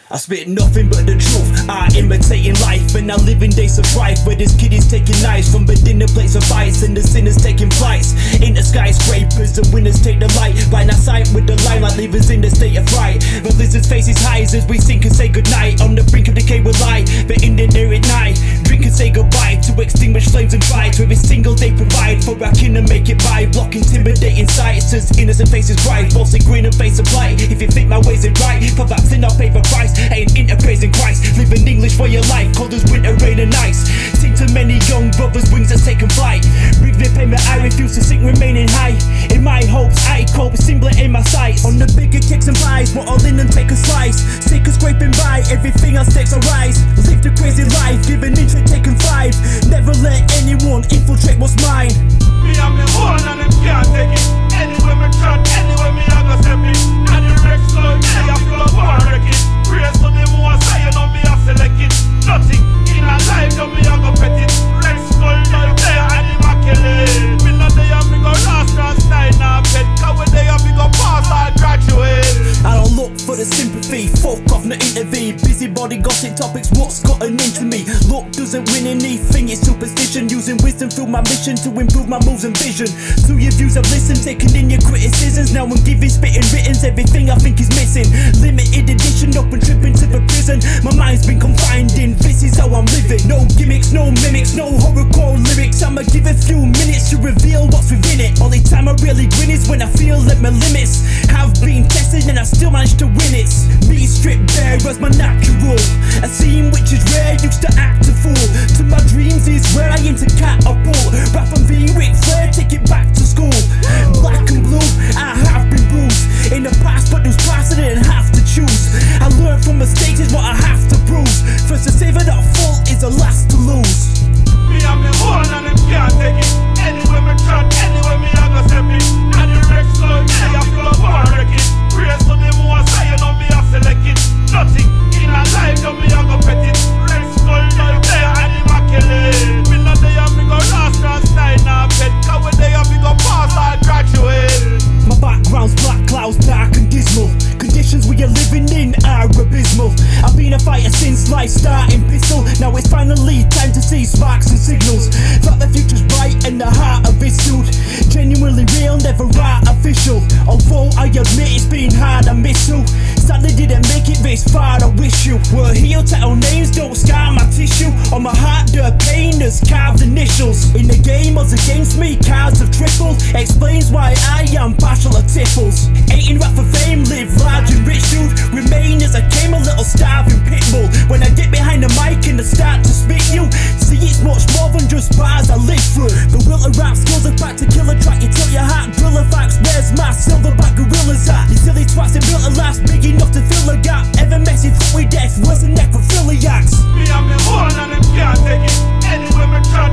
I spit nothing but the truth, I imitating life, and I live in days of strife where this kid is taking knives from the dinner plates of fights, and the sinners taking flights into skyscrapers. The winners take the light, blind our sight with the limelight, leave us in the state of fright. The lizards face his highs as we sink and say goodnight. On the brink of decay we'll lie, but in the near at night, drink and say goodbye to extinguish flames and fights. Every single day provide for our kin and make it by, block intimidating sights as innocent faces cry, falsely grin and face of light. If you think my ways are right, perhaps then I'll pay for price. Ain't into praising Christ, living English for your life, cold as winter, rain and ice. Sing to many young brothers, wings that's taken flight. Breathe their pain, but I refuse to sink, remaining high. In my hopes, I cope, symbol in my sights. On the bigger kicks and pies, we're all in and take a slice. Sick of scraping by, everything else takes a rise. Live the crazy life, giving intro, taking five. Never let anyone infiltrate what's mine. Me and me own and them can't take it. Anywhere me trot, anywhere me I go step it. And the Rex slow, yeah, I feel a war wreck it. Praise to the most high, you know me I select it. Nothing in a life, you me I go pet it. Rex slow, now there and immaculate. Me not there, me go last and style now pet. Cause we there, me go pass or graduate. I don't look for the sympathy, fuck off, not intervene. Busybody gossip topics, what's gotten into me? Look doesn't win anything, it's superstition. Using wisdom through my mission to improve my moves and vision. To your views I've listened, taking in your criticisms. Now I'm giving, spitting writtens, everything I think is missing. Limited edition, open tripping to the prison. My mind's been confined in, this is how I'm living. No gimmicks, no mimics, no horrorcore lyrics. I'ma give a few minutes to reveal what's within it. Only time I really grin is when I feel that my limits have been tested and I still manage to win it. Me stripped bare as my natural, a scene which is rare, used to act a fool. To my dreams is where I enter catapult. Rap and being Ric Flair, take it back to school. Black and blue, I have been bruised in the past, but those past I didn't have to choose. I learned from mistakes is what I have to prove. First to save it up, fault is the last to lose. Me and me own and them can't take it. Anywhere me trot, anywhere me I go step it. And the Rex slow, yeah, I feel a war wreck it. Praise to the most high, you know me I select it. Nothing in a life, you me I go pet it. Rex slow, now there and immaculate. Me not there, me go last and style now pet. Cause we there, me go pass or graduate. My background's black clouds, dark and dismal. Conditions we are living in are abysmal. I've been a fighter since life starting pistol. Now it's finally time to see sparks and signals. Thought the future's bright and the heart of it's soothed. Genuinely real, never artificial. Although I admit it's been hard, I miss you. Sadly didn't make it this far, I wish you were here. Tattoo names don't scar my tissue. On my heart the pain has carved initials. In the game odds against me, cards have tripled. Explains why I am partial of tipples. Ain't rap for fame, live large and rich dude. Remain as I came, a little starving pit bull. When I get behind the mic and I start to spit you, see it's much more than just bars I live through. The will of rap skills are back to kill a track. You tell your heart, drill a facts. Where's my silverback gorillas at? You silly twats that built a last big enough to fill a gap. Ever messy foot with death, worse than necrophiliacs. Me and me own and them can't take it. Anywhere me trot,